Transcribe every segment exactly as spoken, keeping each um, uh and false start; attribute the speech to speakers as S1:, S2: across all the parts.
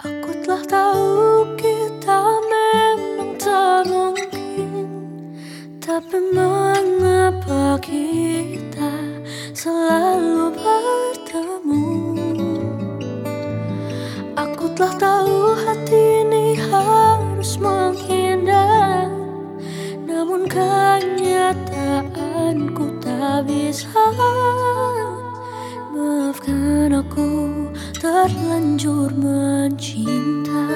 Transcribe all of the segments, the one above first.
S1: Aku telah tahu kita memang tak mungkin, tapi mengapa kita selalu bertemu? Aku telah tahu hati ini harus menghindar, namun kenyataanku tak bisa. Maafkan aku terlanjur mencinta.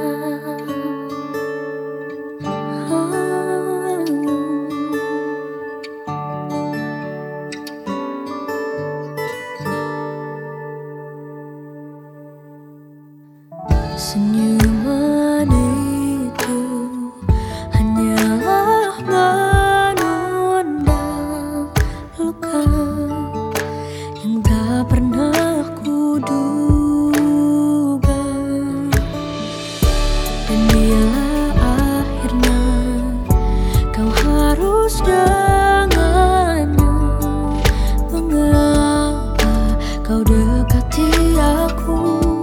S1: Senyuman itu hanyalah menundang luka yang tak pernah kuduga. Dan bila akhirnya kau harus dengannya, mengapa kau dekati aku?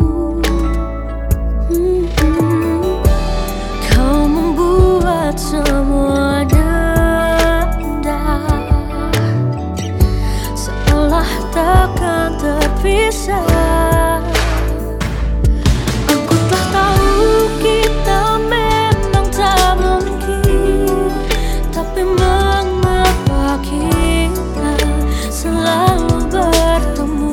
S1: Kau membuat semua indah, seolah takkan terpisah. Aku telah tahu kita memang tak mungkin, tapi mengapa kita selalu bertemu?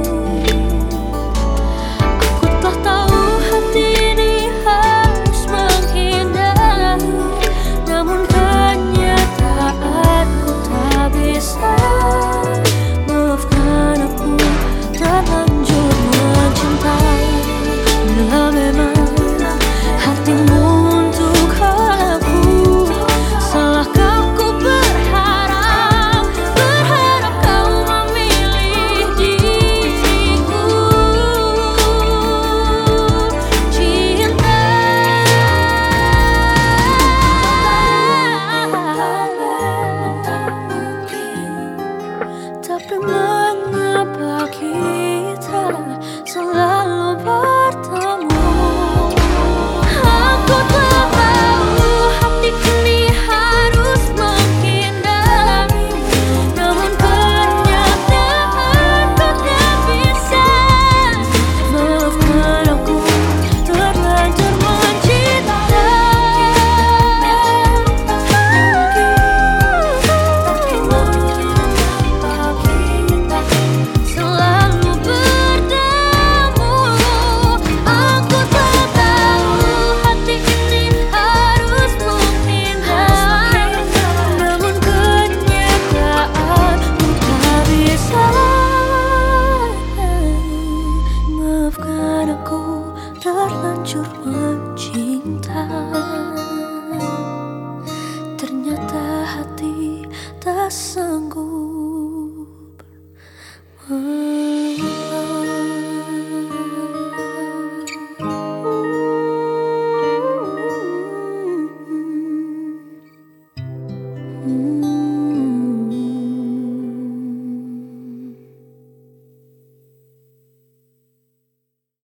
S1: Aku telah tahu hati ini harus menghindar, namun kenyataanku tak bisa. Maafkan aku terlanjur mencinta. Bila memang hatimu untuk aku, salahkah ku berharap, berharap kau memilih diriku? Cinta tapi mengapa kita selalu bertemu? Aku telah tahu hati ini harus menghindar, namun kenyataanku tak bisa. Maafkan aku terlanjur mencinta. Tapi mengapa kita selalu bertemu? Aku telah tahu hati ini harus menghindar, namun kenyataanku tak bisa. Maafkan aku terlanjur mencinta. Ternyata hati tak